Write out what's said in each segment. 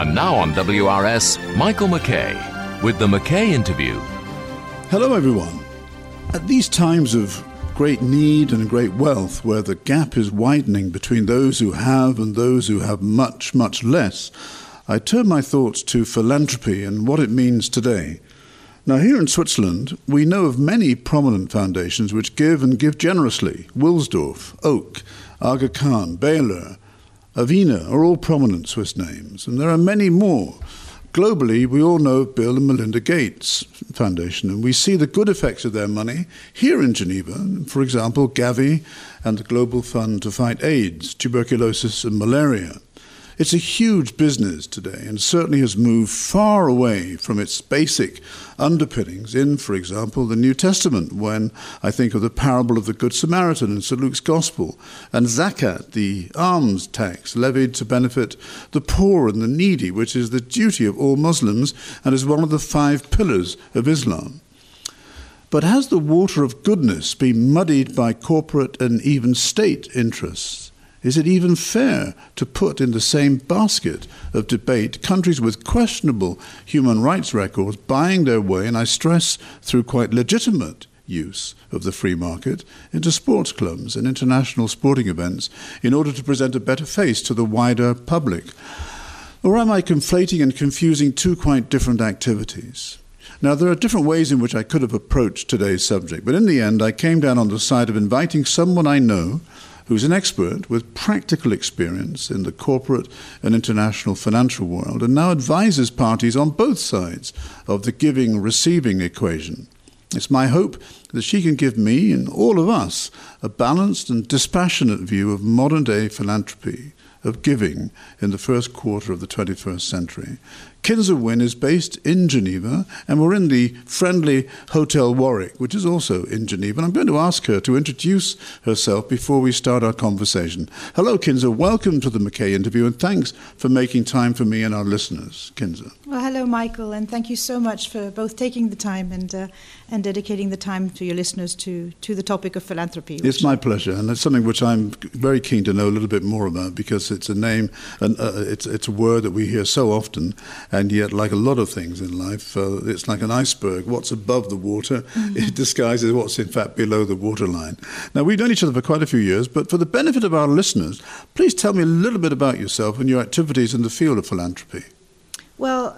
And now on WRS, Michael McKay with the McKay Interview. Hello, everyone. At these times of great need and great wealth, where the gap is widening between those who have and those who have much, much less, I turn my thoughts to philanthropy and what it means today. Now, here in Switzerland, we know of many prominent foundations which give and give generously. Wilsdorf, Oak, Aga Khan, Baylor, Avena are all prominent Swiss names, and there are many more. Globally, we all know of Bill and Melinda Gates Foundation, and we see the good effects of their money here in Geneva. For example, Gavi and the Global Fund to Fight AIDS, Tuberculosis and Malaria. It's a huge business today and certainly has moved far away from its basic underpinnings in, for example, the New Testament, when I think of the parable of the Good Samaritan in St. Luke's Gospel, and Zakat, the alms tax levied to benefit the poor and the needy, which is the duty of all Muslims and is one of the 5 pillars of Islam. But has the water of goodness been muddied by corporate and even state interests? Is it even fair to put in the same basket of debate countries with questionable human rights records buying their way, and I stress through quite legitimate use of the free market, into sports clubs and international sporting events in order to present a better face to the wider public? Or am I conflating and confusing two quite different activities? Now, there are different ways in which I could have approached today's subject, but in the end I came down on the side of inviting someone I know who's an expert with practical experience in the corporate and international financial world and now advises parties on both sides of the giving-receiving equation. It's my hope that she can give me and all of us a balanced and dispassionate view of modern-day philanthropy, of giving in the first quarter of the 21st century. Kinzer Wynn is based in Geneva, and we're in the friendly Hotel Warwick, which is also in Geneva. And I'm going to ask her to introduce herself before we start our conversation. Hello, Kinzer. Welcome to the McKay Interview, and thanks for making time for me and our listeners. Kinzer. Well, hello, Michael, and thank you so much for both taking the time and dedicating the time to your listeners to the topic of philanthropy. It's my pleasure, and it's something which I'm very keen to know a little bit more about, because it's a name and it's a word that we hear so often. And yet, like a lot of things in life, it's like an iceberg. What's above the water, it disguises what's in fact below the waterline. Now, we've known each other for quite a few years, but for the benefit of our listeners, please tell me a little bit about yourself and your activities in the field of philanthropy. Well,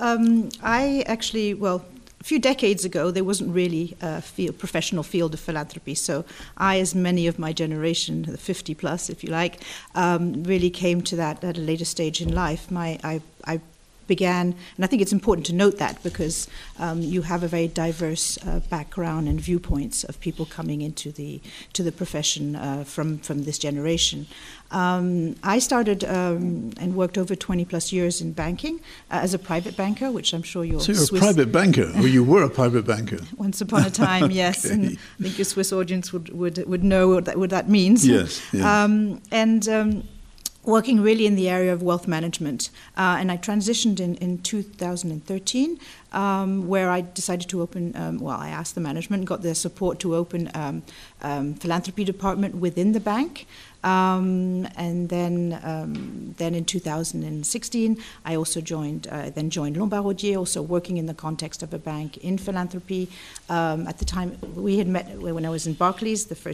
a few decades ago, there wasn't really a professional field of philanthropy. So I, as many of my generation, the 50 plus, if you like, really came to that at a later stage in life. I began, and I think it's important to note that because you have a very diverse background and viewpoints of people coming into the profession from this generation. I started and worked over 20 plus years in banking as a private banker, which I'm sure you're. So you're a private banker, or you were a private banker? Once upon a time, yes. Okay. And I think your Swiss audience would know what that means. Yes. Working really in the area of wealth management. And I transitioned in 2013, where I decided to open, I asked the management, got their support to open philanthropy department within the bank. And then in 2016, I also joined Lombard Odier, also working in the context of a bank in philanthropy. At the time, we had met when I was in Barclays, the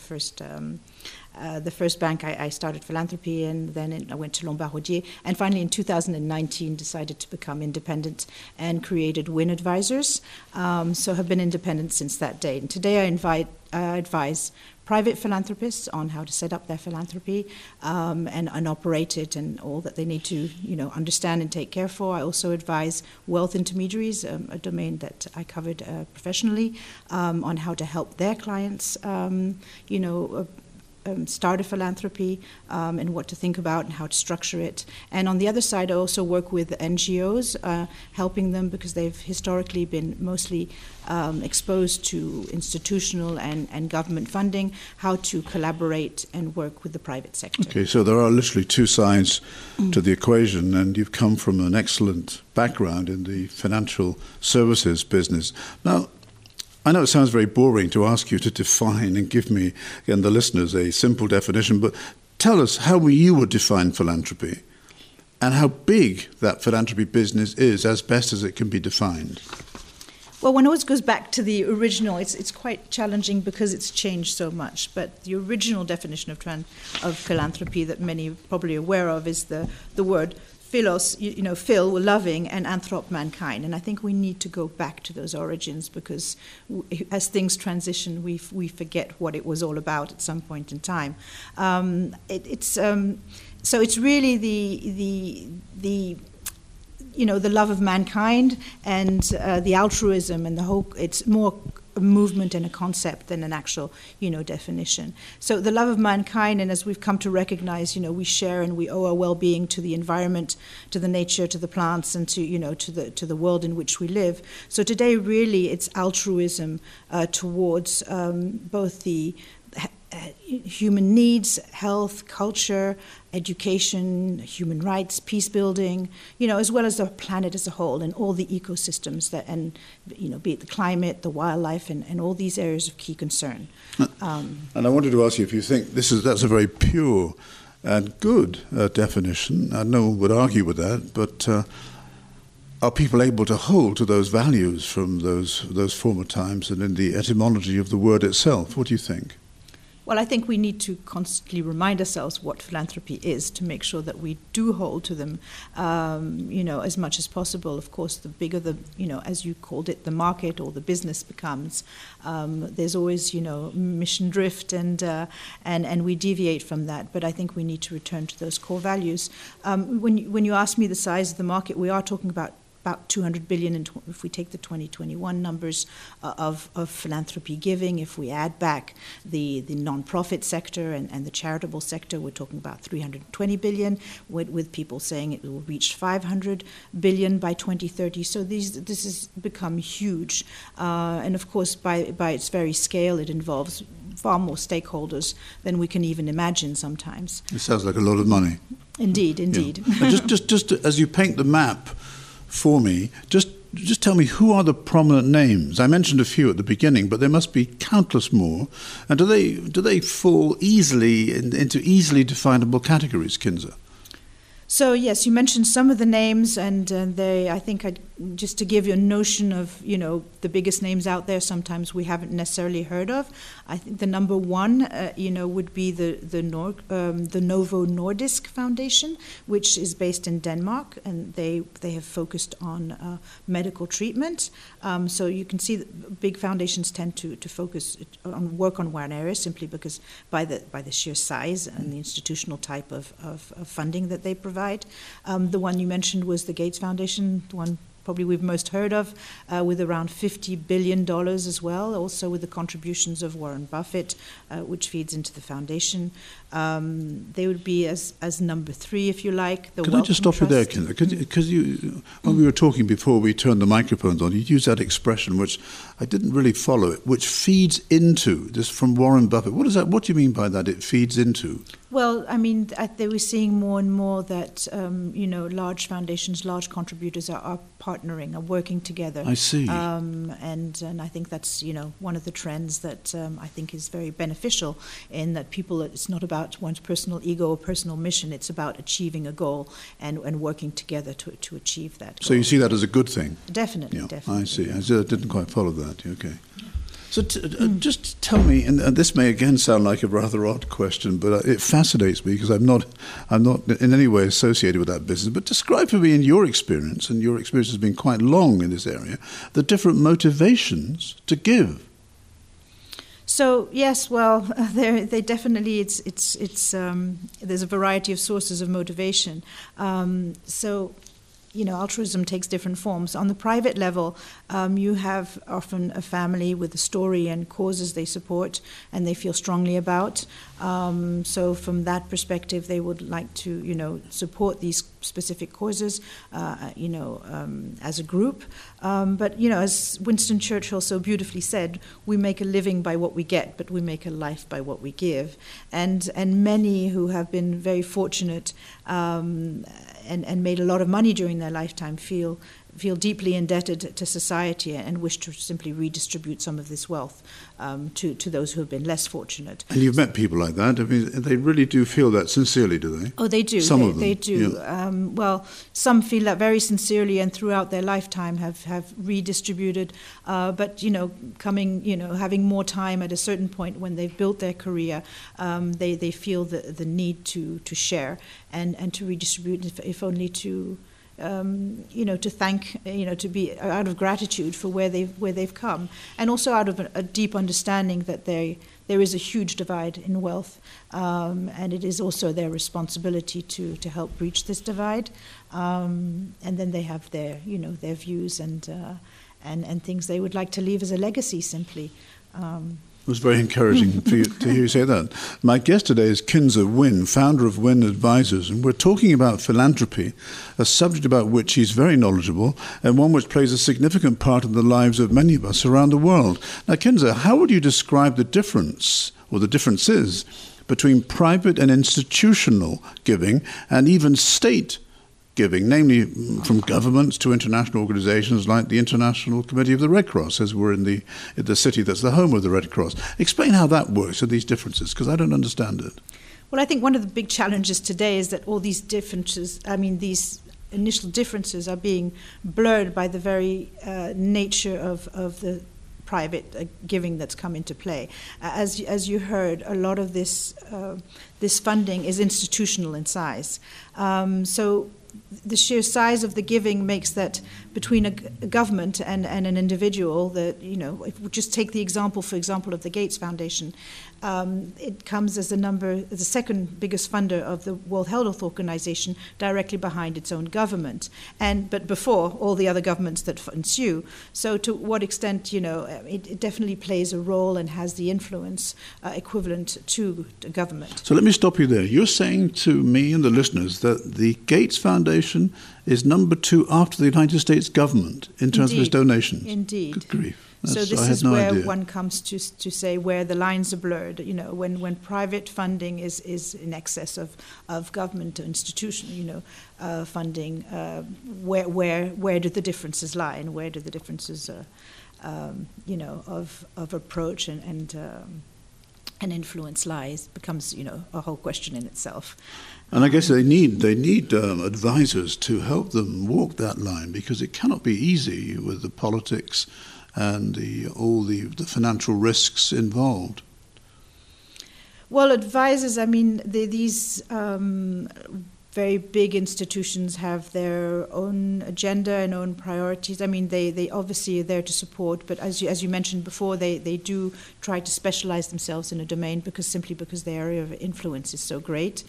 first bank I started philanthropy in, then I went to Lombard Odier, and finally in 2019 decided to become independent and created Wynn Advisors. So have been independent since that day. And today I advise private philanthropists on how to set up their philanthropy and operate it and all that they need to understand and take care for. I also advise wealth intermediaries, a domain that I covered professionally, on how to help their clients start a philanthropy and what to think about and how to structure it. And on the other side, I also work with NGOs, helping them because they've historically been mostly exposed to institutional and government funding, how to collaborate and work with the private sector. Okay, so there are literally two sides to the equation, and you've come from an excellent background in the financial services business. Now, I know it sounds very boring to ask you to define and give me and the listeners a simple definition, but tell us how you would define philanthropy. and how big that philanthropy business is, as best as it can be defined? Well, one always goes back to the original. It's quite challenging because it's changed so much. But the original definition of philanthropy that many are probably aware of is the word philos, phil, loving, and anthrop, mankind. And I think we need to go back to those origins because as things transition, we forget what it was all about at some point in time. So it's really the love of mankind and the altruism and the whole. It's more a movement and a concept than an actual, definition. So the love of mankind, and as we've come to recognize, we share and we owe our well-being to the environment, to the nature, to the plants, and to the world in which we live. So today, really, it's altruism towards both the human needs, health, culture, education, human rights, peace building, as well as the planet as a whole and all the ecosystems be it the climate, the wildlife, and all these areas of key concern. And I wanted to ask you if you think that's a very pure and good definition. No one would argue with that, but are people able to hold to those values from those former times and in the etymology of the word itself? What do you think? Well, I think we need to constantly remind ourselves what philanthropy is to make sure that we do hold to them, as much as possible. Of course, the bigger the, as you called it, the market or the business becomes, there's always, mission drift and we deviate from that. But I think we need to return to those core values. When you ask me the size of the market, we are talking about 200 billion if we take the 2021 numbers of philanthropy giving. If we add back the non-profit sector and the charitable sector, we're talking about 320 billion, with people saying it will reach 500 billion by 2030. So this has become huge. And of course, by its very scale, it involves far more stakeholders than we can even imagine sometimes. It sounds like a lot of money. Indeed. Yeah. And just as you paint the map for me, just tell me, who are the prominent names? I mentioned a few at the beginning, but there must be countless more. And do they fall easily into easily definable categories, Kinzer? So yes, you mentioned some of the names, and I think just to give you a notion of the biggest names out there, sometimes we haven't necessarily heard of. I think the number one, would be the Novo Nordisk Foundation, which is based in Denmark, and they have focused on medical treatment. So you can see that big foundations tend to focus on work on one area simply because by the sheer size and the institutional type of funding that they provide. The one you mentioned was the Gates Foundation, the one probably we've most heard of, with around $50 billion as well, also with the contributions of Warren Buffett, which feeds into the foundation. They would be as number three, if you like. Can I just stop you there, Kinzer? Because when we were talking before we turned the microphones on, you used that expression, which I didn't really follow it, which feeds into, this from Warren Buffett. What is that? What do you mean by that, it feeds into? Well, I mean, they were seeing more and more that, large foundations, large contributors are partnering, are working together. I see. And I think that's, one of the trends that I think is very beneficial in that it's not about one's personal ego or personal mission, it's about achieving a goal and working together to achieve that goal. So you see that as a good thing? Definitely. I see. I didn't quite follow that. Okay. So just tell me, and this may again sound like a rather odd question, but it fascinates me because I'm not in any way associated with that business. But describe for me, in your experience, and your experience has been quite long in this area, the different motivations to give. So yes, well, they definitely it's there's a variety of sources of motivation. Altruism takes different forms. On the private level, you have often a family with a story and causes they support and they feel strongly about. So from that perspective, they would like to, support these specific causes, as a group. But, as Winston Churchill so beautifully said, we make a living by what we get, but we make a life by what we give. And many who have been very fortunate and made a lot of money during their lifetime feel feel deeply indebted to society and wish to simply redistribute some of this wealth to those who have been less fortunate. And you've met people like that. I mean, they really do feel that sincerely, do they? Oh, they do. Some of them. They do. Yeah. Well, some feel that very sincerely and throughout their lifetime have redistributed. But, having more time at a certain point when they've built their career, they feel the need to share and to redistribute, if only to to thank, to be out of gratitude for where they've come, and also out of a deep understanding that there is a huge divide in wealth, and it is also their responsibility to help breach this divide. And then they have their views and things they would like to leave as a legacy, simply. It was very encouraging to hear you say that. My guest today is Kinzer Wynn, founder of Wynn Advisors, and we're talking about philanthropy, a subject about which he's very knowledgeable and one which plays a significant part in the lives of many of us around the world. Now, Kinzer, how would you describe the difference, or the differences, between private and institutional giving and even state giving, namely from governments to international organizations like the International Committee of the Red Cross, as we're in the city that's the home of the Red Cross? Explain how that works, and these differences, because I don't understand it. Well, I think one of the big challenges today is that all these differences, these initial differences are being blurred by the very nature of the private giving that's come into play. As you heard, a lot of this funding is institutional in size. So the sheer size of the giving makes that between a government and an individual, that, if we just take the example, for example, of the Gates Foundation, it comes as the second biggest funder of the World Health Organization, directly behind its own government, but before all the other governments that ensue. So to what extent, it definitely plays a role and has the influence equivalent to the government. So let me stop you there. You're saying to me and the listeners that the Gates Foundation is number 2 after the United States government in terms of its donations. Indeed. Good grief. So this is where one comes to say where the lines are blurred. When private funding is in excess of government institution, funding, where do the differences lie, and where do the differences, of approach and influence lies, becomes a whole question in itself. And I guess they need advisors to help them walk that line, because it cannot be easy with the politics and all the financial risks involved. Well, advisors, these very big institutions have their own agenda and own priorities. They obviously are there to support, but as you mentioned before, they do try to specialize themselves in a domain because their area of influence is so great.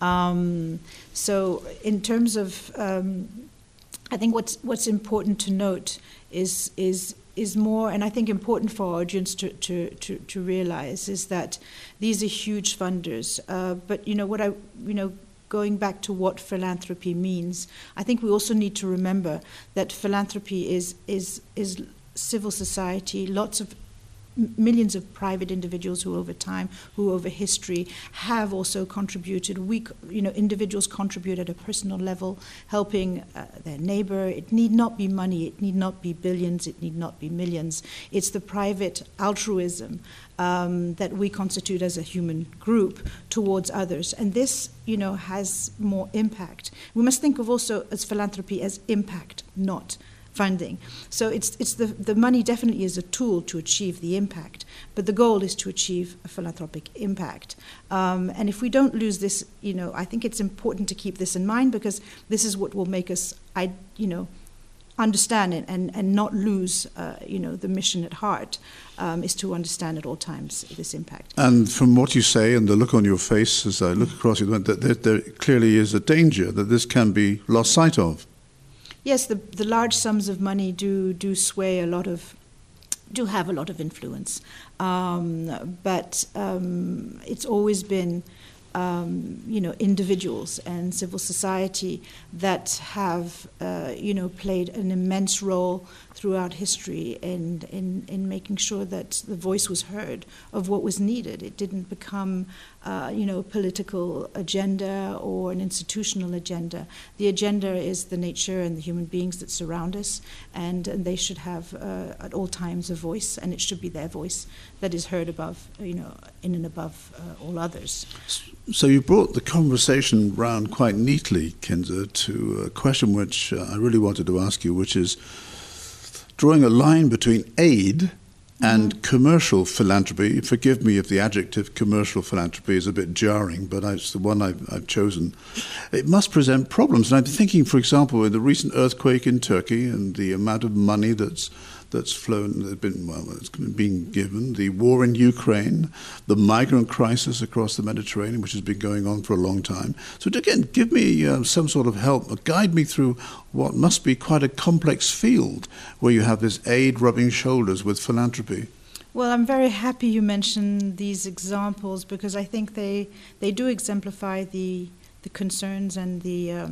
So in terms of, I think what's important to note is more, and I think important for our audience to realize, is that these are huge funders. But going back to what philanthropy means, I think we also need to remember that philanthropy is civil society, millions of private individuals who over history have also contributed. Individuals contribute at a personal level, helping their neighbor. It need not be money, it need not be billions, it need not be millions. It's the private altruism that we constitute as a human group towards others. And this, has more impact. We must think of also as philanthropy as impact, not funding. So it's the money definitely is a tool to achieve the impact, but the goal is to achieve a philanthropic impact. And if we don't lose this, I think it's important to keep this in mind, because this is what will make us, understand it and not lose, the mission at heart, is to understand at all times this impact. And from what you say and the look on your face as I look across you, that there clearly is a danger that this can be lost sight of. Yes, the large sums of money do sway do have a lot of influence, but it's always been individuals and civil society that have, played an immense role throughout history in making sure that the voice was heard of what was needed. It didn't become, a political agenda or an institutional agenda. The agenda is the nature and the human beings that surround us, and they should have at all times a voice, and it should be their voice that is heard above, in and above all others. So you brought the conversation round quite neatly, Kinzer, to a question which I really wanted to ask you, which is drawing a line between aid and commercial philanthropy. Forgive me if the adjective commercial philanthropy is a bit jarring, but it's the one I've chosen. It must present problems. And I'm thinking, for example, in the recent earthquake in Turkey and the amount of money that's flown, it's been given, the war in Ukraine, the migrant crisis across the Mediterranean, which has been going on for a long time. So again, give me some sort of help, guide me through what must be quite a complex field where you have this aid rubbing shoulders with philanthropy. Well, I'm very happy you mentioned these examples, because I think they do exemplify the concerns and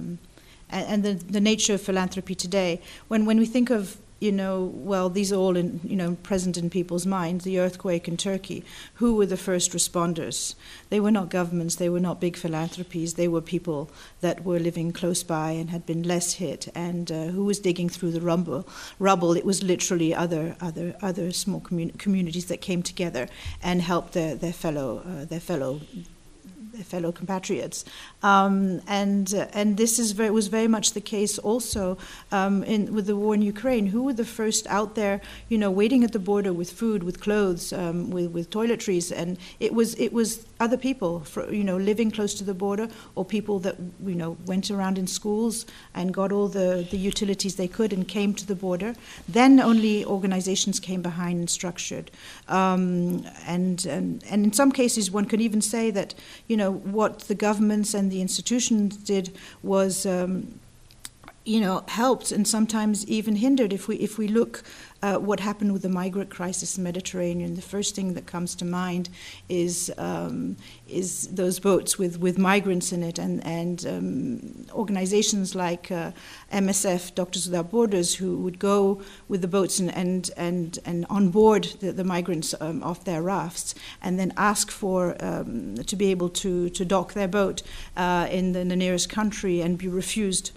the nature of philanthropy today. When we think of, these are all present in people's minds. The earthquake in Turkey. Who were the first responders? They were not governments. They were not big philanthropies. They were people that were living close by and had been less hit. And who was digging through the rubble? It was literally other small communities that came together and helped their fellow compatriots, and this was very much the case also with the war in Ukraine. Who were the first out there, waiting at the border with food, with clothes, with toiletries, and it was other people, living close to the border, or people that went around in schools and got all the utilities they could and came to the border. Then only organizations came behind and structured, and in some cases one could even say that what the governments and the institutions did was helped and sometimes even hindered. If we look what happened with the migrant crisis in the Mediterranean, the first thing that comes to mind is those boats with migrants in it, and organizations like MSF, Doctors Without Borders, who would go with the boats and on board the migrants off their rafts, and then ask for to be able to dock their boat in the nearest country and be refused.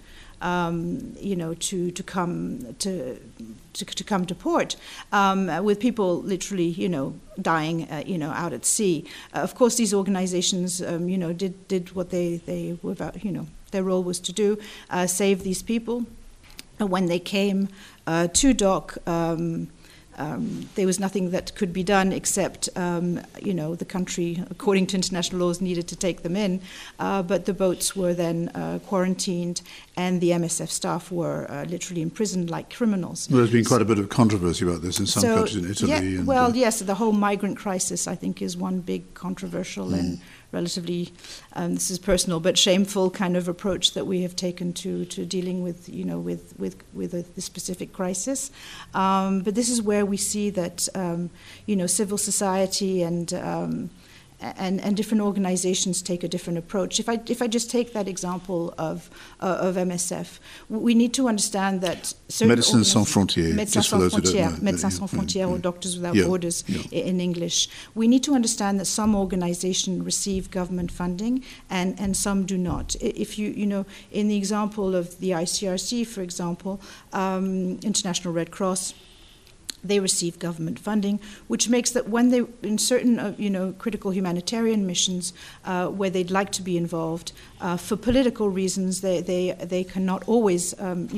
To come to port, with people literally, dying, out at sea. Of course, these organizations, did what they were about, their role was to do, save these people. And when they came to dock, there was nothing that could be done except, the country, according to international laws, needed to take them in. But the boats were then quarantined, and the MSF staff were literally imprisoned like criminals. Well, there's been quite a bit of controversy about this in some countries in Italy. Yeah, yes, the whole migrant crisis, I think, is one big controversial and relatively, this is personal, but shameful kind of approach that we have taken to dealing with, the specific crisis. But this is where we see that, civil society and different organizations take a different approach. If I just take that example of MSF, we need to understand that Médecins Sans Frontières, Médecins Sans Frontières, or Doctors Without Borders in English. We need to understand that some organizations receive government funding and some do not. If in the example of the ICRC, for example, International Red Cross, they receive government funding, which makes that when they, in certain, critical humanitarian missions where they'd like to be involved, for political reasons, they cannot always,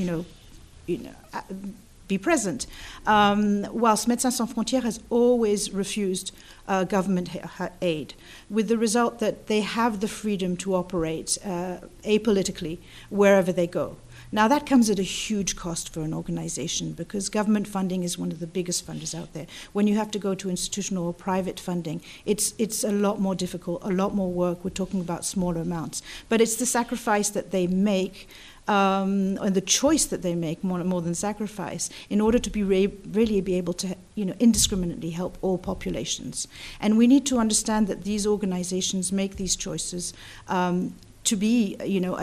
be present. Whilst Médecins Sans Frontières has always refused government aid, with the result that they have the freedom to operate apolitically wherever they go. Now, that comes at a huge cost for an organization, because government funding is one of the biggest funders out there. When you have to go to institutional or private funding, it's a lot more difficult, a lot more work. We're talking about smaller amounts. But it's the sacrifice that they make and the choice that they make more than sacrifice, in order to be really be able to, indiscriminately help all populations. And we need to understand that these organizations make these choices to be,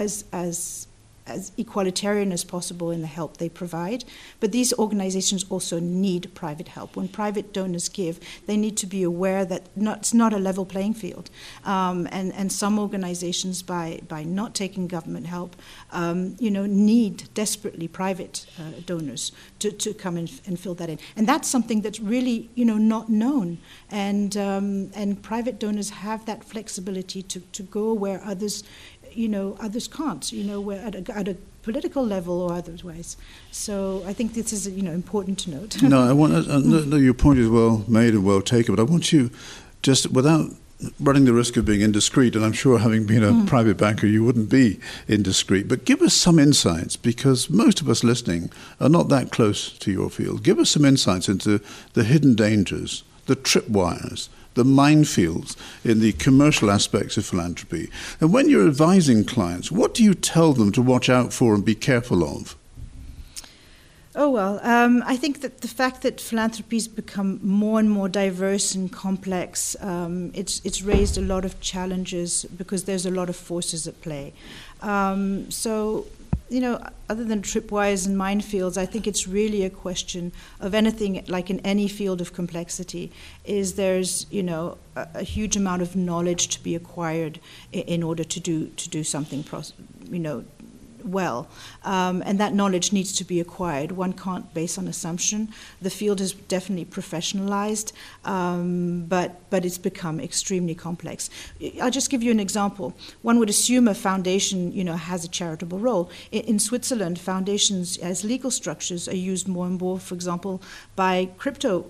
as equalitarian as possible in the help they provide. But these organizations also need private help. When private donors give, they need to be aware that it's not a level playing field. And some organizations, by not taking government help, need desperately private donors to come and fill that in. And that's something that's really, not known. And private donors have that flexibility to go where others can't, where at a political level or otherwise. So I think this is, important to note. No, I want your point is well made and well taken, but I want you, just without running the risk of being indiscreet, and I'm sure having been a private banker, you wouldn't be indiscreet, but give us some insights, because most of us listening are not that close to your field. Give us some insights into the hidden dangers, the tripwires, the minefields in the commercial aspects of philanthropy. And when you're advising clients, what do you tell them to watch out for and be careful of? Oh, well, I think that the fact that philanthropy's become more and more diverse and complex, it's raised a lot of challenges because there's a lot of forces at play. Other than tripwires and minefields, I think it's really a question of anything, like in any field of complexity, is there's, a huge amount of knowledge to be acquired in order to do something, well. And that knowledge needs to be acquired. One can't base on assumption. The field is definitely professionalized, but it's become extremely complex. I'll just give you an example. One would assume a foundation, has a charitable role. In Switzerland, foundations as legal structures are used more and more, for example, by crypto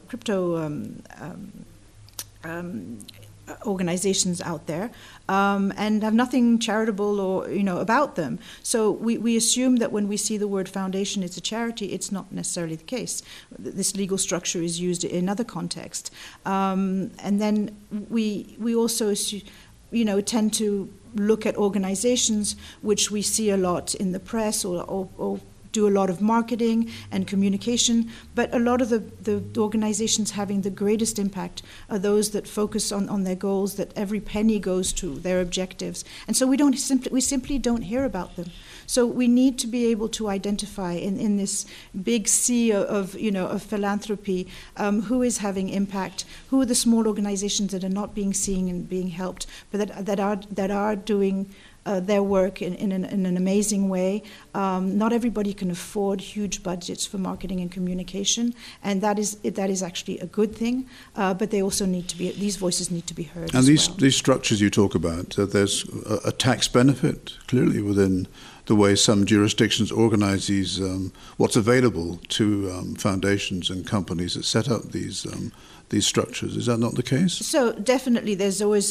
organizations out there, and have nothing charitable or about them. So we assume that when we see the word foundation, it's a charity. It's not necessarily the case. This legal structure is used in another context, and then we also tend to look at organizations which we see a lot in the press or do a lot of marketing and communication, but a lot of the organizations having the greatest impact are those that focus on their goals, that every penny goes to their objectives. And so we simply don't hear about them. So we need to be able to identify in this big sea of philanthropy, who is having impact, who are the small organizations that are not being seen and being helped, but that are doing their work in an amazing way. Not everybody can afford huge budgets for marketing and communication, and that is actually a good thing. But they also these voices need to be heard. And these structures you talk about, there's a tax benefit clearly within the way some jurisdictions organize these, what's available to foundations and companies that set up these structures. Is that not the case? So definitely, there's always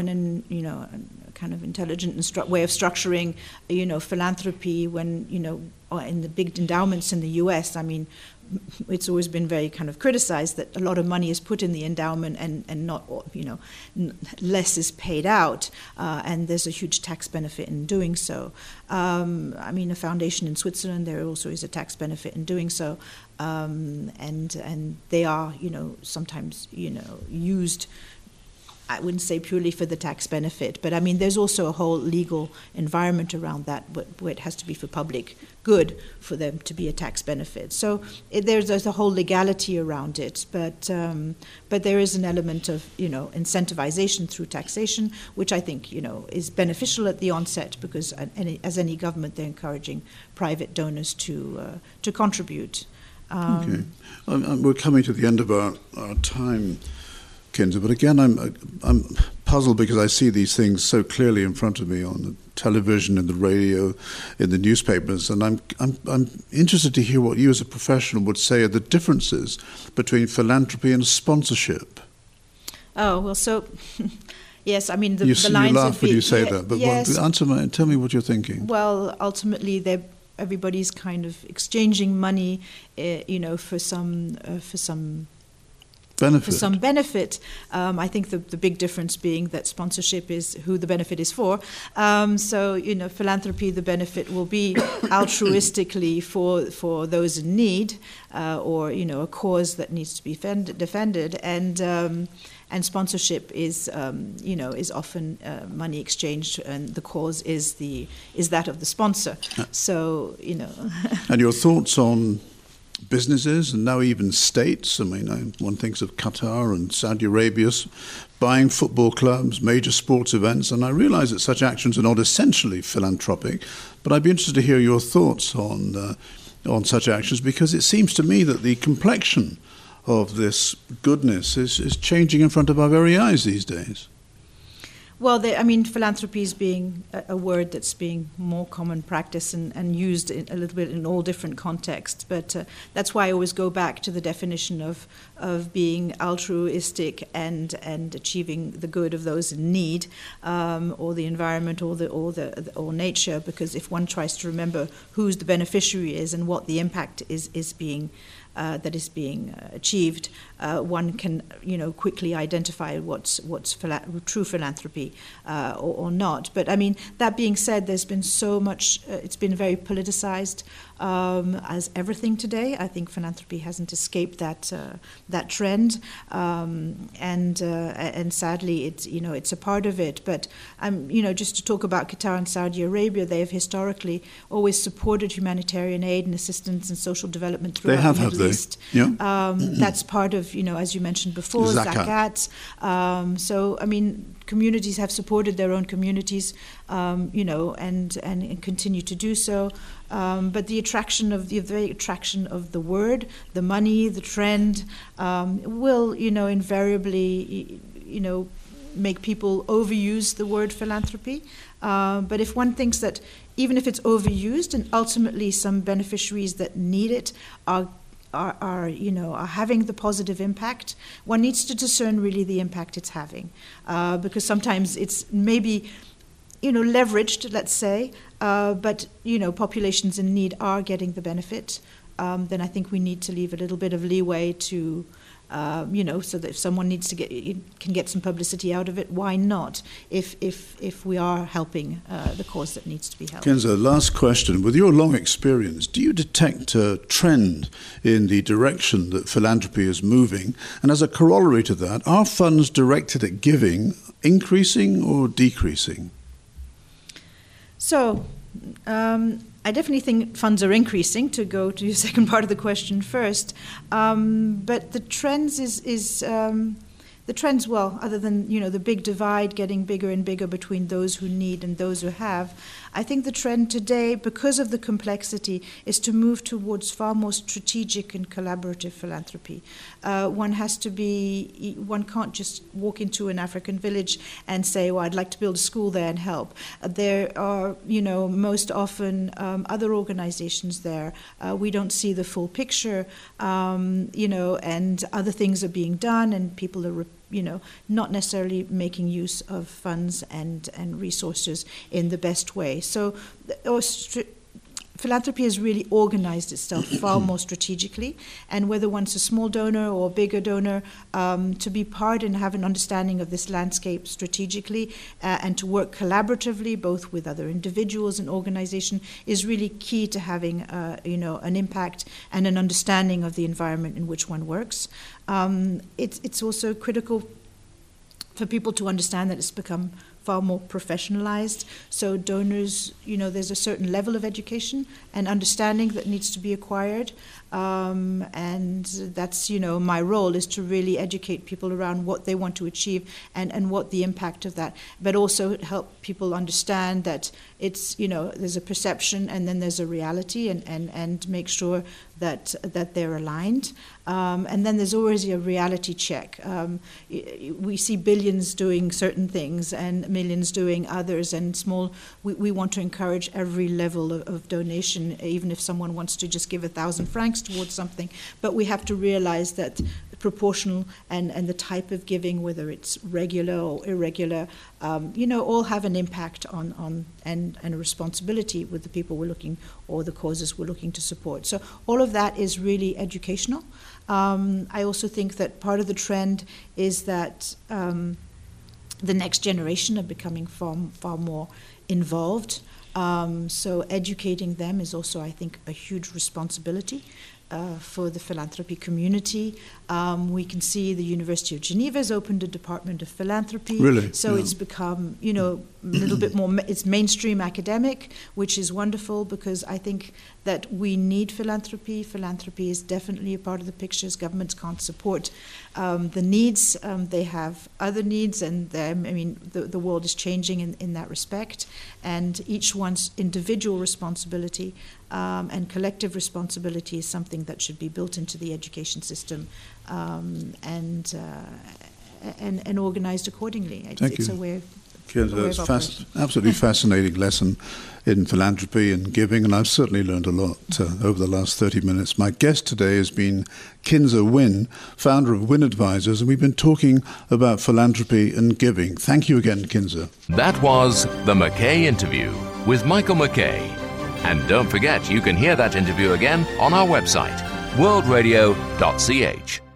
a kind of intelligent way of structuring, philanthropy. When in the big endowments in the U.S., I mean, it's always been very kind of criticized that a lot of money is put in the endowment and not, less is paid out, and there's a huge tax benefit in doing so. I mean, a foundation in Switzerland, there also is a tax benefit in doing so, and they are, sometimes, used. I wouldn't say purely for the tax benefit, but I mean, there's also a whole legal environment around that, where it has to be for public good for them to be a tax benefit. So there's a whole legality around it, but there is an element of incentivization through taxation, which I think is beneficial at the onset, because as any government, they're encouraging private donors to contribute. Okay, we're coming to the end of our time, Kinzer, but again, I'm puzzled because I see these things so clearly in front of me on the television, in the radio, in the newspapers, and I'm interested to hear what you as a professional would say are the differences between philanthropy and sponsorship. Oh, well, so yes, I mean the lines. You laugh when you say that, but yes. Tell me what you're thinking. Well, ultimately, everybody's kind of exchanging money, for some benefit. I think the big difference being that sponsorship is who the benefit is for. So, philanthropy, the benefit will be altruistically for those in need, or, a cause that needs to be defended. And sponsorship is often money exchanged, and the cause is that of the sponsor. So, And your thoughts on businesses and now even states? I mean, one thinks of Qatar and Saudi Arabia buying football clubs, major sports events, and I realize that such actions are not essentially philanthropic, but I'd be interested to hear your thoughts on such actions, because it seems to me that the complexion of this goodness is changing in front of our very eyes these days. Well, philanthropy is being a word that's being more common practice and used a little bit in all different contexts. But that's why I always go back to the definition of being altruistic and achieving the good of those in need, or the environment, or nature. Because if one tries to remember who's the beneficiary is and what the impact is being achieved, one can quickly identify what's true philanthropy or not. But that being said, there's been so much. It's been very politicized, as everything today. I think philanthropy hasn't escaped that trend, and sadly, it's a part of it. But just to talk about Qatar and Saudi Arabia, they have historically always supported humanitarian aid and assistance and social development throughout the Middle East. Yeah. That's part of, as you mentioned before, zakat. So, communities have supported their own communities, and continue to do so. But the very attraction of the word, the money, the trend, will, invariably, make people overuse the word philanthropy. But if one thinks that even if it's overused and ultimately some beneficiaries that need it are having the positive impact, one needs to discern really the impact it's having, because sometimes it's maybe leveraged, let's say, but populations in need are getting the benefit. Then I think we need to leave a little bit of leeway to so that if someone can get some publicity out of it, why not? If we are helping the cause that needs to be helped. Kenza, last question. With your long experience, do you detect a trend in the direction that philanthropy is moving? And as a corollary to that, are funds directed at giving increasing or decreasing? So, I definitely think funds are increasing, to go to your second part of the question first. But the trends other than, the big divide getting bigger and bigger between those who need and those who have, I think the trend today, because of the complexity, is to move towards far more strategic and collaborative philanthropy. One can't just walk into an African village and say, well, I'd like to build a school there and help. There are, most often other organizations there. We don't see the full picture, and other things are being done, and people are not necessarily making use of funds and resources in the best way. So philanthropy has really organized itself far more strategically, and whether one's a small donor or a bigger donor, to be part and have an understanding of this landscape strategically, and to work collaboratively both with other individuals and organizations is really key to having an impact and an understanding of the environment in which one works. It's also critical for people to understand that it's become far more professionalized. So donors, there's a certain level of education and understanding that needs to be acquired. And that's, my role is to really educate people around what they want to achieve and what the impact of that, but also help people understand that it's, there's a perception and then there's a reality, and make sure that they're aligned. And then there's always a reality check. We see billions doing certain things and millions doing others, and we want to encourage every level of donation, even if someone wants to just give 1,000 francs towards something. But we have to realize that proportional, and the type of giving, whether it's regular or irregular, all have an impact on and a responsibility with the people we're looking, or the causes we're looking to support. So all of that is really educational. I also think that part of the trend is that the next generation are becoming far more involved. So educating them is also, I think, a huge responsibility for the philanthropy community. We can see the University of Geneva has opened a Department of Philanthropy. Really? So it's become, a little bit more, it's mainstream academic, which is wonderful, because I think that we need philanthropy. Philanthropy is definitely a part of the pictures. Governments can't support the needs. They have other needs, and the world is changing in that respect. And each one's individual responsibility and collective responsibility is something that should be built into the education system and organized accordingly. It's a way of absolutely fascinating lesson in philanthropy and giving, and I've certainly learned a lot over the last 30 minutes. My guest today has been Kinzer Wynn, founder of Wynn Advisors, and we've been talking about philanthropy and giving. Thank you again, Kinzer. That was the McKay Interview with Michael McKay. And don't forget, you can hear that interview again on our website, worldradio.ch.